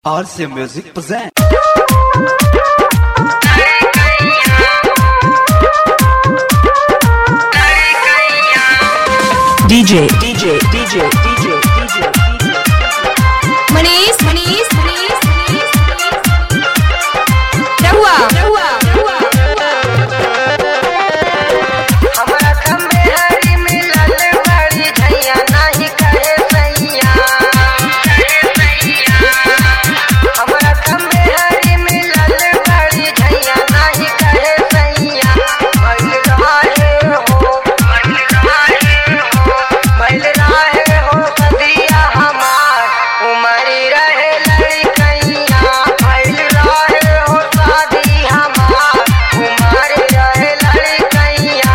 RC Music present. DJ Manish रहुआ हमरा खम्बे हरी मिलल बड़ी झैया नाही कहे सैया हमरा खम्बे हरी मिलल बड़ी झैया नाही कहे सैया बैल रहे हो सदिया हमार उमरी रहे लड़कैया बैल रहे हो शादी हमार उमरी रहे लड़कैया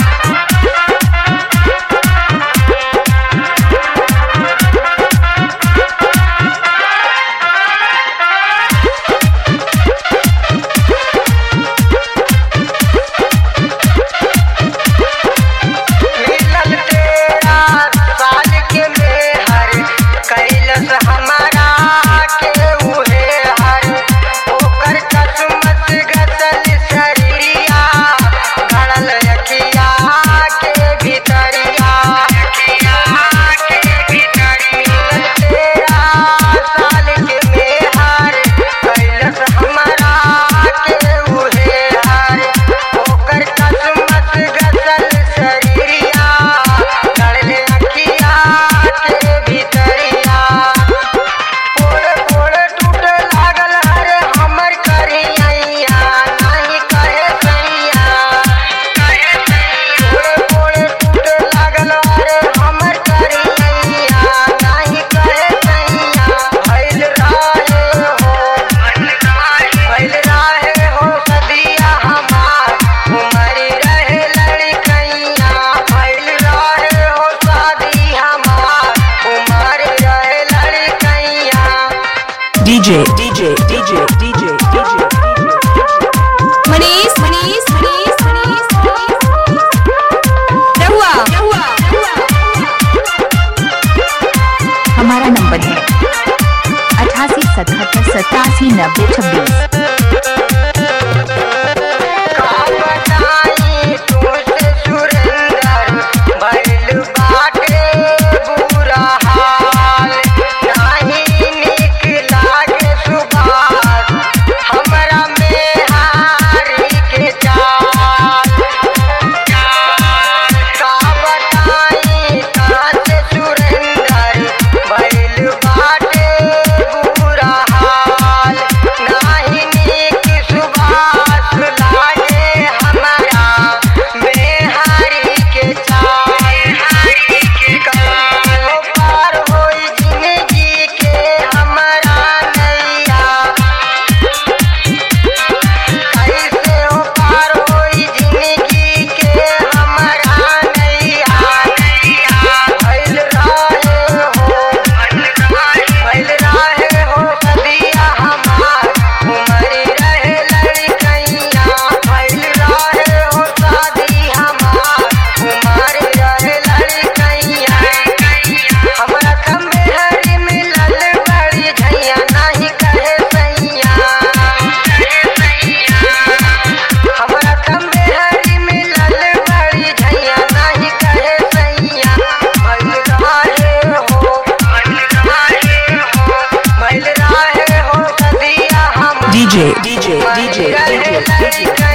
मिलल 13 साल के मेहर कैलस हमारा के उहे हर ओकर कसमत गसल शरीरिया गड़ल अखिया के भीतरिया मिलल 13 साल के मेहर कैलस हमारा के उहे हर ओकर कसमत गसल शरीरिया गड़ल अखिया के भीतरिया पोड़ टूट लागल हरे हमर करिया नाही कहे सैया पोड़ टूट लागल हरे हमर करिया नाही कहे सैया भइल रहे हो सदिया हमार उमरी रहे लड़कैया भइल रहे हो शादी हमार उमरी रहे लड़कैया DJ मनीष रहुआ हमारा नंबर है 8877879026। का बताई तुझसे सुरेंदर भइल बाटे बुरा हाल नाही नीक लागे सुभाष हमरा मेहारी के चाल का बताई तुझसे सुरेंदर भइल बाटे बुरा हाल नाही नीक सुभाष लागे हमरा मेहारी के चाल कहो पार होई जिंदगी के हमरा नैया कैसे हो पार होई जिंदगी के हमरा नैया भइल रहे हो सदिया हमार उमरी रहे लड़कैया भइल रहे हो शादी हमार उमरी रहे लड़कैया हमरा खम्बे हरी मिलल बड़ी झैया नाही कहे सैया हमरा खम्बे हरी मिलल बड़ी झैया नाही कहे सैया भइल रहे हो सदिया हमार DJ उमरी रहे लड़कैया